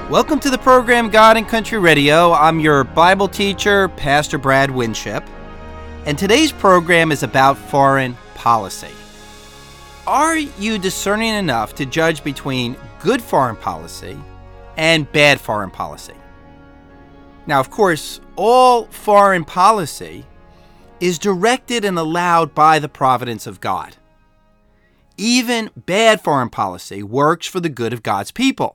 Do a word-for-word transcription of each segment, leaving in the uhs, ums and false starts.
Welcome to the program God and Country Radio. I'm your Bible teacher, Pastor Brad Winship, and today's program is about foreign policy. Are you discerning enough to judge between good foreign policy and bad foreign policy? Now, of course, all foreign policy is directed and allowed by the providence of God. Even bad foreign policy works for the good of God's people.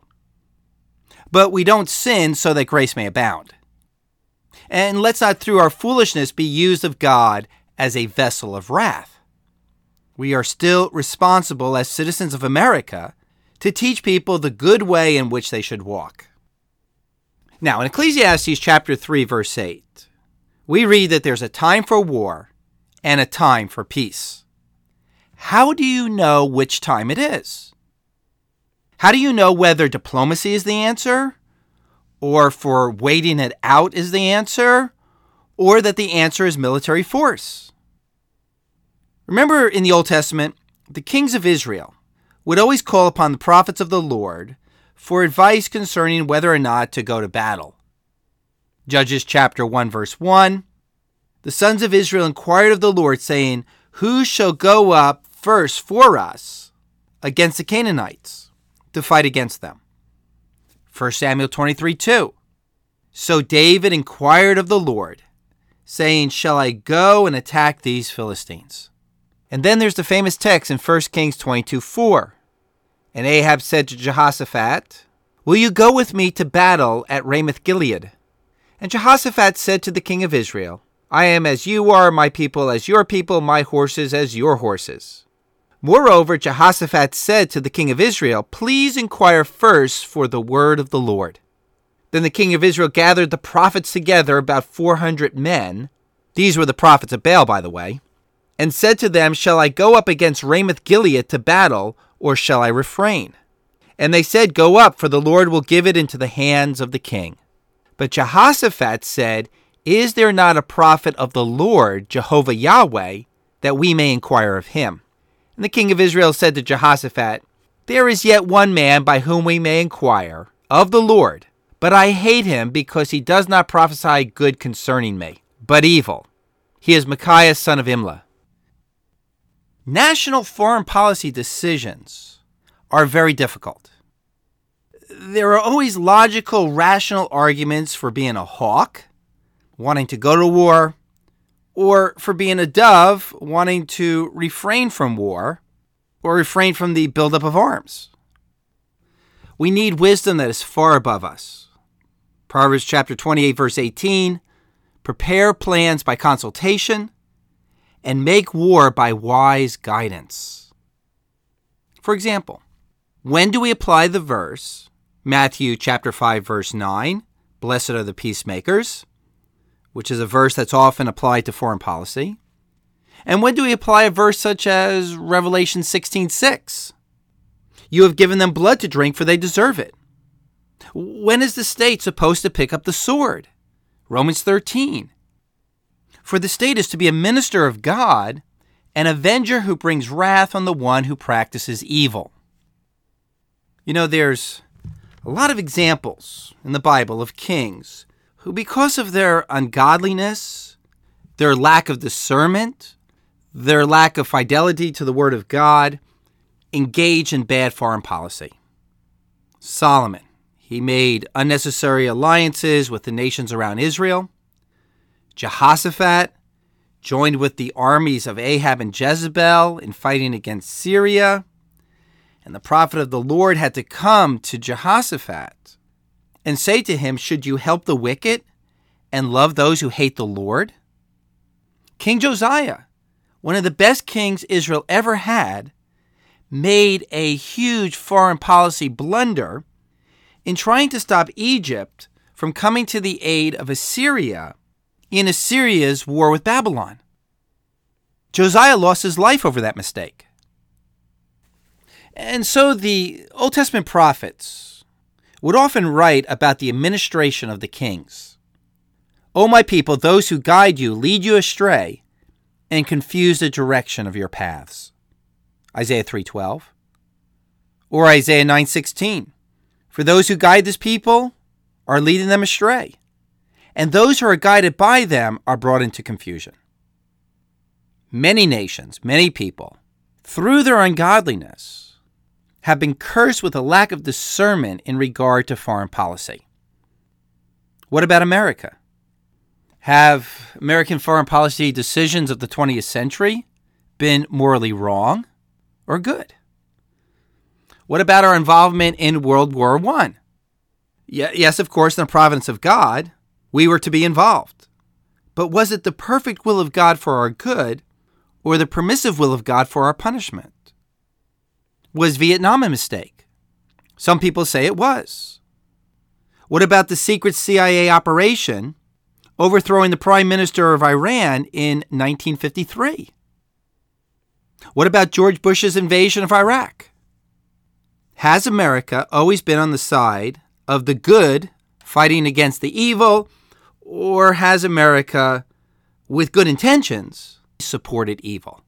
But we don't sin so that grace may abound. And let's not through our foolishness be used of God as a vessel of wrath. We are still responsible as citizens of America to teach people the good way in which they should walk. Now, in Ecclesiastes chapter three, verse eight, we read that there's a time for war and a time for peace. How do you know which time it is? How do you know whether diplomacy is the answer, or for waiting it out is the answer, or that the answer is military force? Remember in the Old Testament, the kings of Israel would always call upon the prophets of the Lord for advice concerning whether or not to go to battle. Judges chapter one, verse one, the sons of Israel inquired of the Lord, saying, "Who shall go up first for us against the Canaanites to fight against them?" First Samuel twenty-three, two. So David inquired of the Lord, saying, "Shall I go and attack these Philistines?" And then there's the famous text in First Kings twenty-two, four. And Ahab said to Jehoshaphat, "Will you go with me to battle at Ramoth Gilead?" And Jehoshaphat said to the king of Israel, "I am as you are, my people as your people, my horses as your horses." Moreover, Jehoshaphat said to the king of Israel, "Please inquire first for the word of the Lord." Then the king of Israel gathered the prophets together, about four hundred men. These were the prophets of Baal, by the way, and said to them, "Shall I go up against Ramoth Gilead to battle, or shall I refrain?" And they said, "Go up, for the Lord will give it into the hands of the king." But Jehoshaphat said, "Is there not a prophet of the Lord, Jehovah Yahweh, that we may inquire of him?" And the king of Israel said to Jehoshaphat, "There is yet one man by whom we may inquire of the Lord, but I hate him because he does not prophesy good concerning me, but evil. He is Micaiah son of Imlah." National foreign policy decisions are very difficult. There are always logical, rational arguments for being a hawk, wanting to go to war, or for being a dove, wanting to refrain from war, or refrain from the buildup of arms. We need wisdom that is far above us. Proverbs chapter twenty-eight, verse eighteen, prepare plans by consultation, and make war by wise guidance. For example, when do we apply the verse, Matthew chapter five, verse nine, blessed are the peacemakers, which is a verse that's often applied to foreign policy? And when do we apply a verse such as Revelation sixteen, six? You have given them blood to drink, for they deserve it. When is the state supposed to pick up the sword? Romans thirteen. For the state is to be a minister of God, an avenger who brings wrath on the one who practices evil. You know, there's a lot of examples in the Bible of kings who, because of their ungodliness, their lack of discernment, their lack of fidelity to the word of God, engage in bad foreign policy. Solomon, he made unnecessary alliances with the nations around Israel. Jehoshaphat joined with the armies of Ahab and Jezebel in fighting against Syria. And the prophet of the Lord had to come to Jehoshaphat and say to him, "Should you help the wicked and love those who hate the Lord?" King Josiah, one of the best kings Israel ever had, made a huge foreign policy blunder in trying to stop Egypt from coming to the aid of Assyria in Assyria's war with Babylon. Josiah lost his life over that mistake. And so the Old Testament prophets would often write about the administration of the kings. "O my people, those who guide you lead you astray and confuse the direction of your paths." Isaiah three twelve. Or Isaiah nine sixteen. For those who guide this people are leading them astray, and those who are guided by them are brought into confusion. Many nations, many people, through their ungodliness, have been cursed with a lack of discernment in regard to foreign policy. What about America? Have American foreign policy decisions of the twentieth century been morally wrong or good? What about our involvement in World War One? Yes, of course, in the providence of God, we were to be involved. But was it the perfect will of God for our good or the permissive will of God for our punishment? Was Vietnam a mistake? Some people say it was. What about the secret C I A operation overthrowing the Prime Minister of Iran in nineteen fifty-three? What about George Bush's invasion of Iraq? Has America always been on the side of the good fighting against the evil, or has America, with good intentions, supported evil?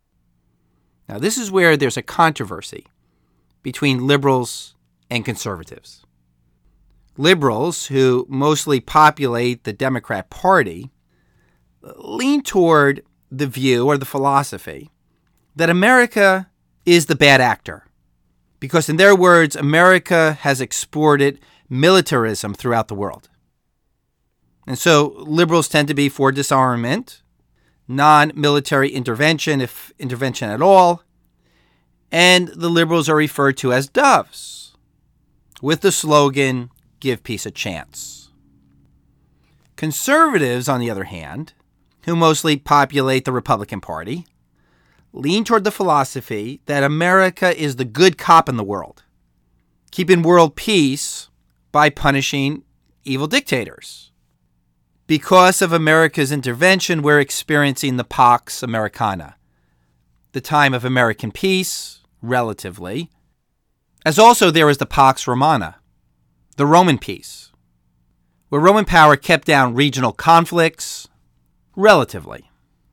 Now, this is where there's a controversy between liberals and conservatives. Liberals, who mostly populate the Democrat Party, lean toward the view or the philosophy that America is the bad actor, because in their words, America has exported militarism throughout the world. And so liberals tend to be for disarmament, non-military intervention, if intervention at all, and the liberals are referred to as doves, with the slogan, "Give peace a chance." Conservatives, on the other hand, who mostly populate the Republican Party, lean toward the philosophy that America is the good cop in the world, keeping world peace by punishing evil dictators. Because of America's intervention, we're experiencing the Pax Americana, the time of American peace, relatively, as also there is the Pax Romana, the Roman peace, where Roman power kept down regional conflicts, relatively.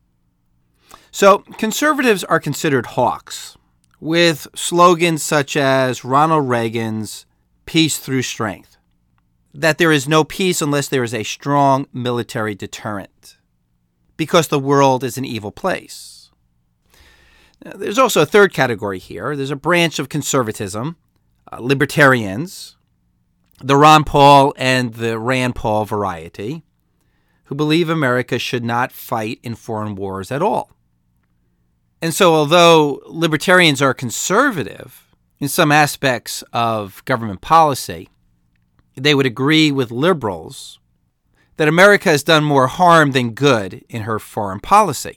So conservatives are considered hawks, with slogans such as Ronald Reagan's "Peace through strength," that there is no peace unless there is a strong military deterrent, because the world is an evil place. Now, there's also a third category here. There's a branch of conservatism, uh, libertarians, the Ron Paul and the Rand Paul variety, who believe America should not fight in foreign wars at all. And so although libertarians are conservative in some aspects of government policy, they would agree with liberals that America has done more harm than good in her foreign policy.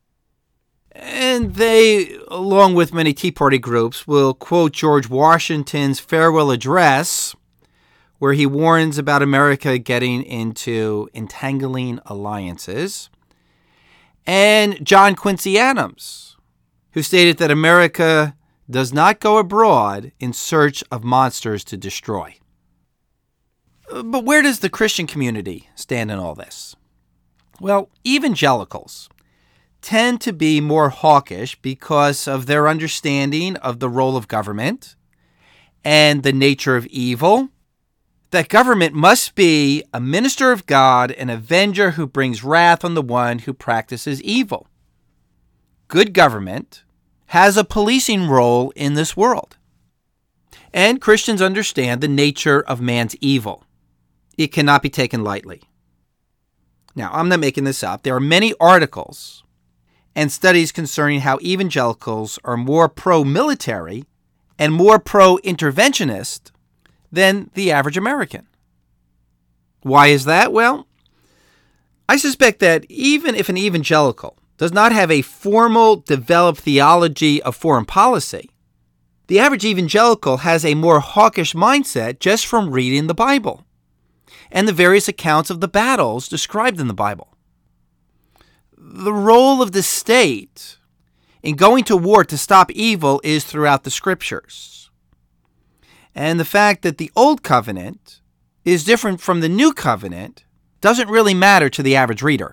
And they, along with many Tea Party groups, will quote George Washington's farewell address, where he warns about America getting into entangling alliances, and John Quincy Adams, who stated that America does not go abroad in search of monsters to destroy. But where does the Christian community stand in all this? Well, evangelicals tend to be more hawkish because of their understanding of the role of government and the nature of evil, that government must be a minister of God, an avenger who brings wrath on the one who practices evil. Good government has a policing role in this world. And Christians understand the nature of man's evil. It cannot be taken lightly. Now, I'm not making this up. There are many articles and studies concerning how evangelicals are more pro-military and more pro-interventionist than the average American. Why is that? Well, I suspect that even if an evangelical does not have a formal, developed theology of foreign policy, the average evangelical has a more hawkish mindset just from reading the Bible and the various accounts of the battles described in the Bible. The role of the state in going to war to stop evil is throughout the scriptures. And the fact that the Old Covenant is different from the New Covenant doesn't really matter to the average reader.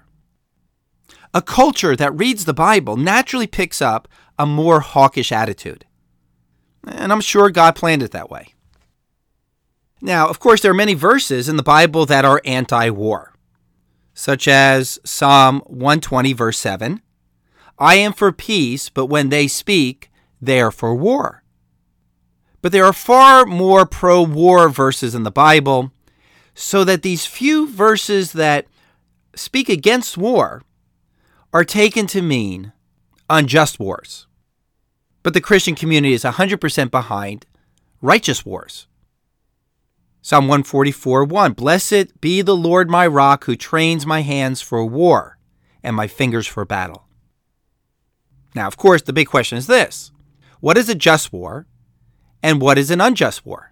A culture that reads the Bible naturally picks up a more hawkish attitude. And I'm sure God planned it that way. Now, of course, there are many verses in the Bible that are anti-war, such as Psalm one twenty, verse seven. I am for peace, but when they speak, they are for war. But there are far more pro-war verses in the Bible, so that these few verses that speak against war are taken to mean unjust wars. But the Christian community is one hundred percent behind righteous wars. Psalm one forty-four, one. Blessed be the Lord my rock, who trains my hands for war and my fingers for battle. Now, of course, the big question is this. What is a just war and what is an unjust war?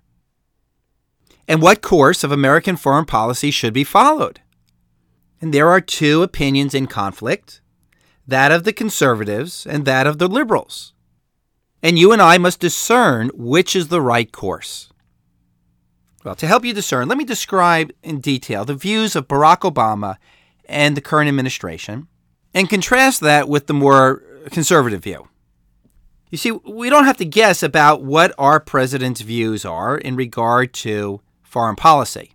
And what course of American foreign policy should be followed? And there are two opinions in conflict, that of the conservatives and that of the liberals. And you and I must discern which is the right course. Well, to help you discern, let me describe in detail the views of Barack Obama and the current administration and contrast that with the more conservative view. You see, we don't have to guess about what our president's views are in regard to foreign policy.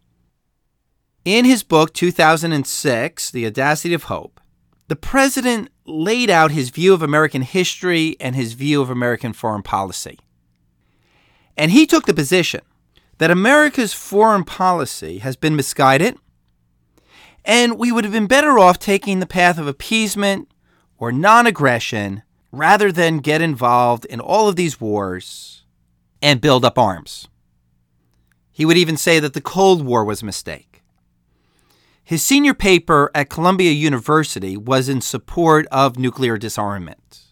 In his book, two thousand six, The Audacity of Hope, the president laid out his view of American history and his view of American foreign policy. And he took the position that America's foreign policy has been misguided, and we would have been better off taking the path of appeasement or non-aggression rather than get involved in all of these wars and build up arms. He would even say that the Cold War was a mistake. His senior paper at Columbia University was in support of nuclear disarmament.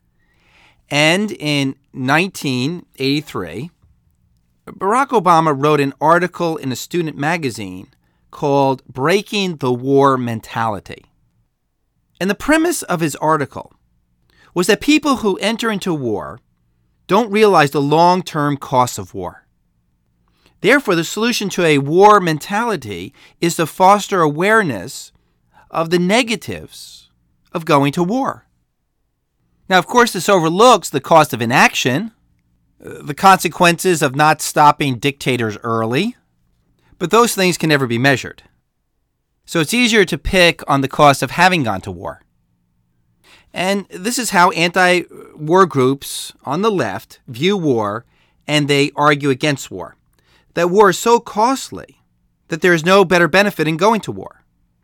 And in nineteen eighty-three, Barack Obama wrote an article in a student magazine called Breaking the War Mentality. And the premise of his article was that people who enter into war don't realize the long-term costs of war. Therefore, the solution to a war mentality is to foster awareness of the negatives of going to war. Now, of course, this overlooks the cost of inaction, the consequences of not stopping dictators early, but those things can never be measured. So it's easier to pick on the cost of having gone to war. And this is how anti-war groups on the left view war, and they argue against war. That war is so costly that there is no better benefit in going to war.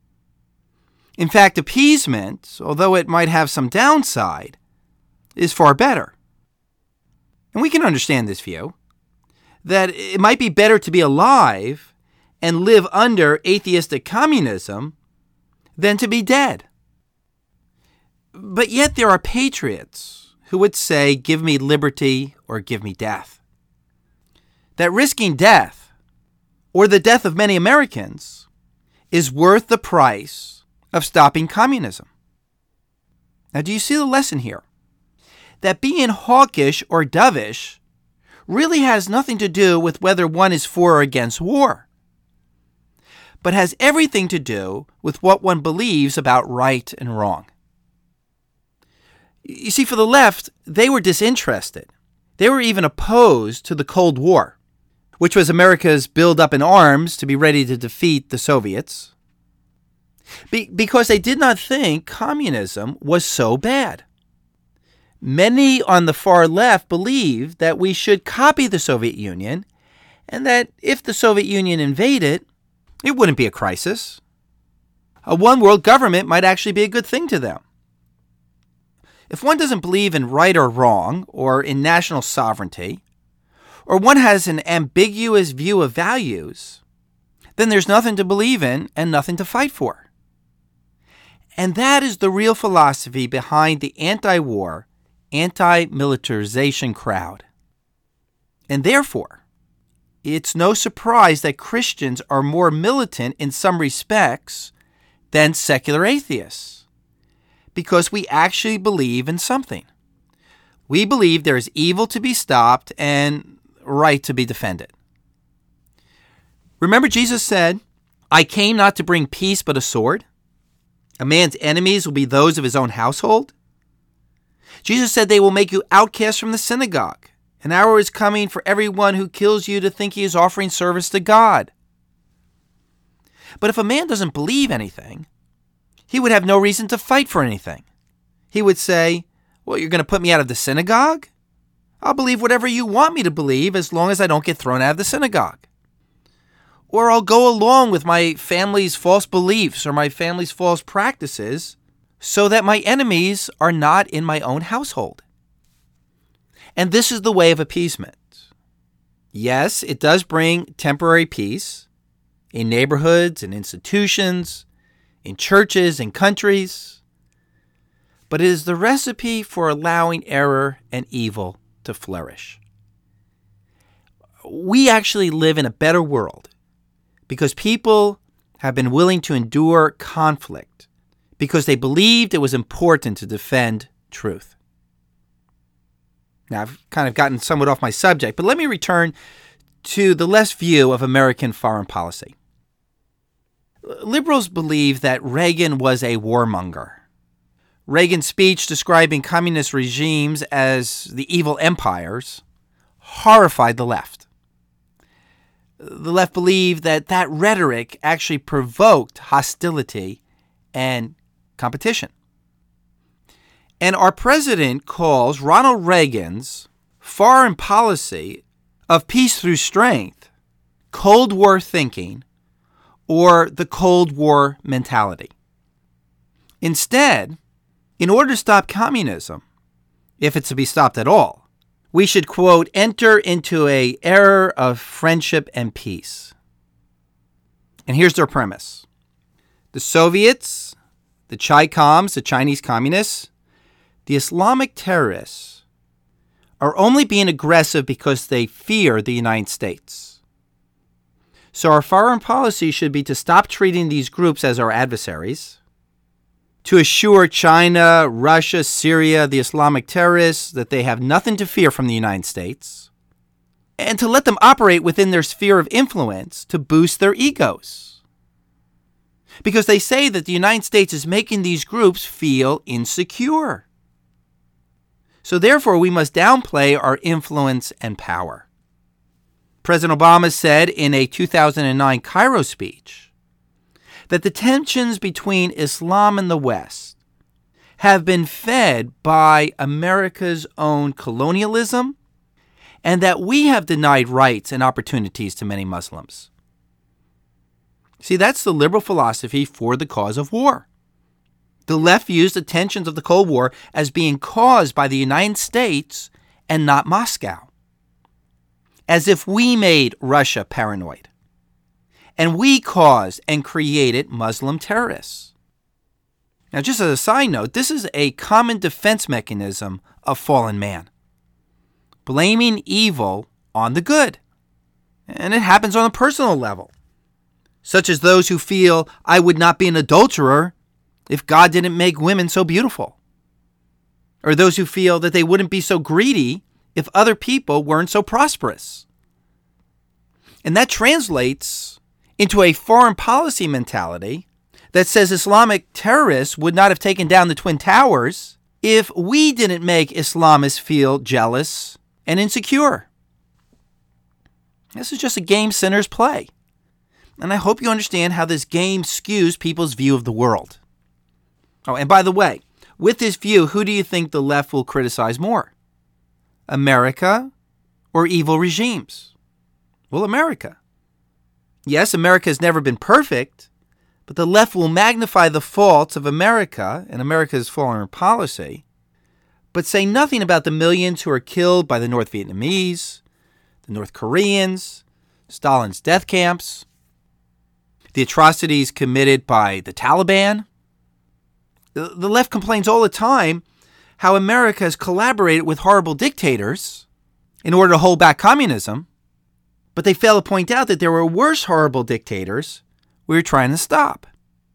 In fact, appeasement, although it might have some downside, is far better. And we can understand this view, that it might be better to be alive and live under atheistic communism than to be dead. But yet there are patriots who would say, give me liberty or give me death. That risking death, or the death of many Americans, is worth the price of stopping communism. Now, do you see the lesson here? That being hawkish or dovish really has nothing to do with whether one is for or against war, but has everything to do with what one believes about right and wrong. You see, for the left, they were disinterested. They were even opposed to the Cold War, which was America's build-up in arms to be ready to defeat the Soviets, be- because they did not think communism was so bad. Many on the far left believed that we should copy the Soviet Union, and that if the Soviet Union invaded, it wouldn't be a crisis. A one-world government might actually be a good thing to them. If one doesn't believe in right or wrong, or in national sovereignty, or one has an ambiguous view of values, then there's nothing to believe in and nothing to fight for. And that is the real philosophy behind the anti-war, anti-militarization crowd. And therefore, it's no surprise that Christians are more militant in some respects than secular atheists, because we actually believe in something. We believe there is evil to be stopped and right to be defended. Remember, Jesus said, I came not to bring peace but a sword. A man's enemies will be those of his own household. Jesus said they will make you outcasts from the synagogue, An hour is coming for everyone who kills you to think he is offering service to God. But if a man doesn't believe anything, he would have no reason to fight for anything. He would say, well, you're going to put me out of the synagogue? I'll believe whatever you want me to believe as long as I don't get thrown out of the synagogue. Or I'll go along with my family's false beliefs or my family's false practices so that my enemies are not in my own household. And this is the way of appeasement. Yes, it does bring temporary peace in neighborhoods and institutions, in churches and countries, but it is the recipe for allowing error and evil to flourish. We actually live in a better world because people have been willing to endure conflict because they believed it was important to defend truth. Now, I've kind of gotten somewhat off my subject, but let me return to the left view of American foreign policy. Liberals believe that Reagan was a warmonger. Reagan's speech describing communist regimes as the evil empires horrified the left. The left believed that that rhetoric actually provoked hostility and competition. And our president calls Ronald Reagan's foreign policy of peace through strength Cold War thinking or the Cold War mentality. Instead, in order to stop communism, if it's to be stopped at all, we should, quote, enter into an era of friendship and peace. And here's their premise. The Soviets, the Chi-Coms, the Chinese communists, the Islamic terrorists are only being aggressive because they fear the United States. So our foreign policy should be to stop treating these groups as our adversaries, to assure China, Russia, Syria, the Islamic terrorists that they have nothing to fear from the United States, and to let them operate within their sphere of influence to boost their egos. Because they say that the United States is making these groups feel insecure. So therefore, we must downplay our influence and power. President Obama said in a two thousand nine Cairo speech that the tensions between Islam and the West have been fed by America's own colonialism and that we have denied rights and opportunities to many Muslims. See, that's the liberal philosophy for the cause of war. The left views the tensions of the Cold War as being caused by the United States and not Moscow. As if we made Russia paranoid. And we caused and created Muslim terrorists. Now, just as a side note, this is a common defense mechanism of fallen man. Blaming evil on the good. And it happens on a personal level. Such as those who feel, I would not be an adulterer if God didn't make women so beautiful. Or those who feel that they wouldn't be so greedy if other people weren't so prosperous. And that translates into a foreign policy mentality that says Islamic terrorists would not have taken down the Twin Towers if we didn't make Islamists feel jealous and insecure. This is just a game sinners play. And I hope you understand how this game skews people's view of the world. Oh, and by the way, with this view, who do you think the left will criticize more? America or evil regimes? Well, America. Yes, America has never been perfect, but the left will magnify the faults of America and America's foreign policy, but say nothing about the millions who are killed by the North Vietnamese, the North Koreans, Stalin's death camps, the atrocities committed by the Taliban. The left complains all the time how America has collaborated with horrible dictators in order to hold back communism, but they fail to point out that there were worse horrible dictators we were trying to stop.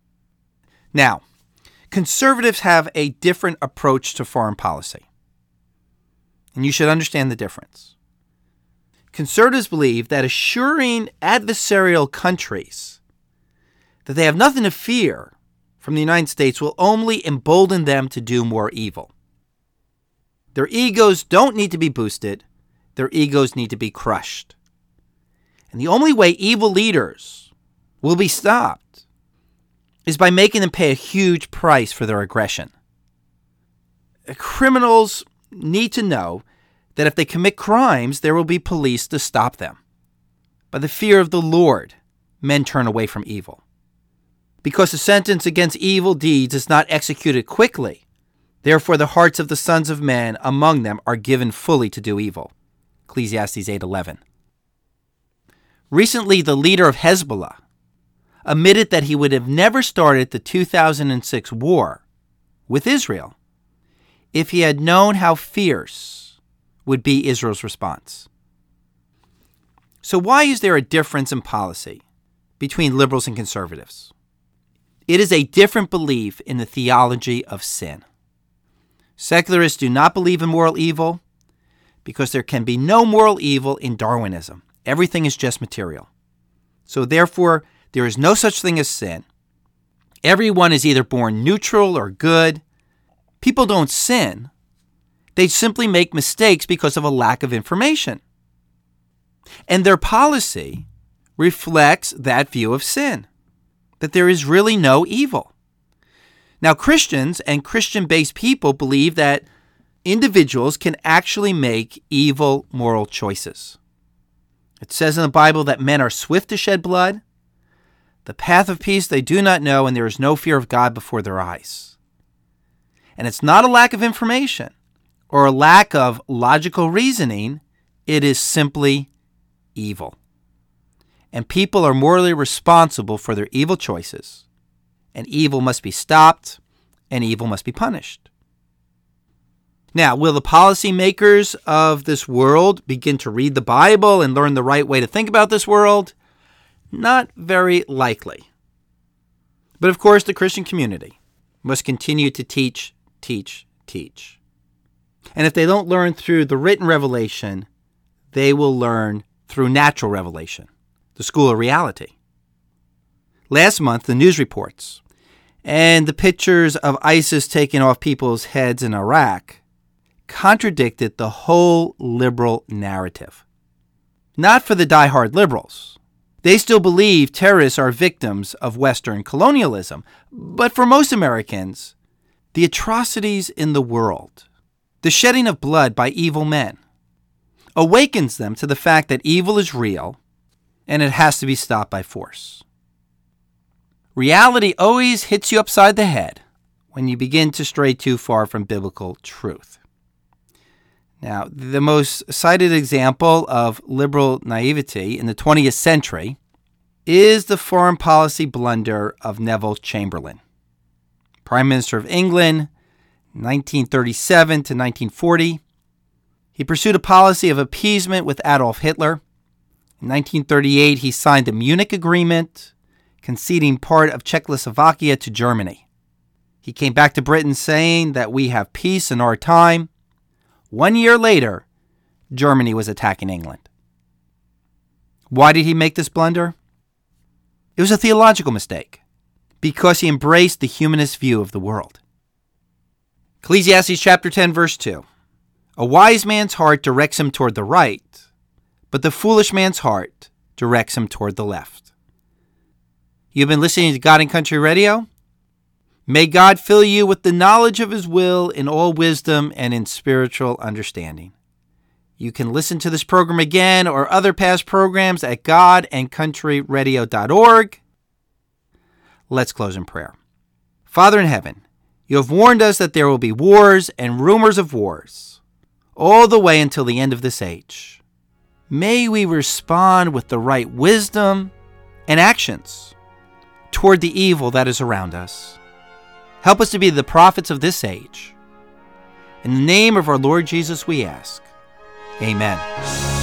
Now, conservatives have a different approach to foreign policy, and you should understand the difference. Conservatives believe that assuring adversarial countries that they have nothing to fear from the United States will only embolden them to do more evil. Their egos don't need to be boosted. their egos need to be crushed. And the only way evil leaders will be stopped is by making them pay a huge price for their aggression. Criminals need to know that if they commit crimes, there will be police to stop them. By the fear of the Lord, men turn away from evil. Because the sentence against evil deeds is not executed quickly, therefore the hearts of the sons of men among them are given fully to do evil. Ecclesiastes eight eleven. Recently, the leader of Hezbollah admitted that he would have never started the two thousand six war with Israel if he had known how fierce would be Israel's response. So why is there a difference in policy between liberals and conservatives? It is a different belief in the theology of sin. Secularists do not believe in moral evil because there can be no moral evil in Darwinism. Everything is just material. So therefore, there is no such thing as sin. Everyone is either born neutral or good. People don't sin. They simply make mistakes because of a lack of information. And their policy reflects that view of sin, that there is really no evil. Now, Christians and Christian-based people believe that individuals can actually make evil moral choices. It says in the Bible that men are swift to shed blood, the path of peace they do not know, and there is no fear of God before their eyes. And it's not a lack of information or a lack of logical reasoning. It is simply evil. And people are morally responsible for their evil choices. And evil must be stopped, and evil must be punished. Now, will the policymakers of this world begin to read the Bible and learn the right way to think about this world? Not very likely. But of course, the Christian community must continue to teach, teach, teach. And if they don't learn through the written revelation, they will learn through natural revelation, the school of reality. Last month, the news reports and the pictures of ISIS taking off people's heads in Iraq contradicted the whole liberal narrative. Not for the diehard liberals. They still believe terrorists are victims of Western colonialism. But for most Americans, the atrocities in the world, the shedding of blood by evil men, awakens them to the fact that evil is real and it has to be stopped by force. Reality always hits you upside the head when you begin to stray too far from biblical truth. Now, the most cited example of liberal naivety in the twentieth century is the foreign policy blunder of Neville Chamberlain, Prime Minister of England, nineteen thirty-seven to nineteen forty. He pursued a policy of appeasement with Adolf Hitler. In nineteen thirty-eight, he signed the Munich Agreement, conceding part of Czechoslovakia to Germany. He came back to Britain saying that we have peace in our time. One year later, Germany was attacking England. Why did he make this blunder? It was a theological mistake, because he embraced the humanist view of the world. Ecclesiastes chapter ten, verse two. A wise man's heart directs him toward the right, but the foolish man's heart directs him toward the left. You've been listening to God and Country Radio. May God fill you with the knowledge of His will in all wisdom and in spiritual understanding. You can listen to this program again or other past programs at god and country radio dot org. Let's close in prayer. Father in heaven, you have warned us that there will be wars and rumors of wars all the way until the end of this age. May we respond with the right wisdom and actions toward the evil that is around us. Help us to be the prophets of this age. In the name of our Lord Jesus we ask. Amen.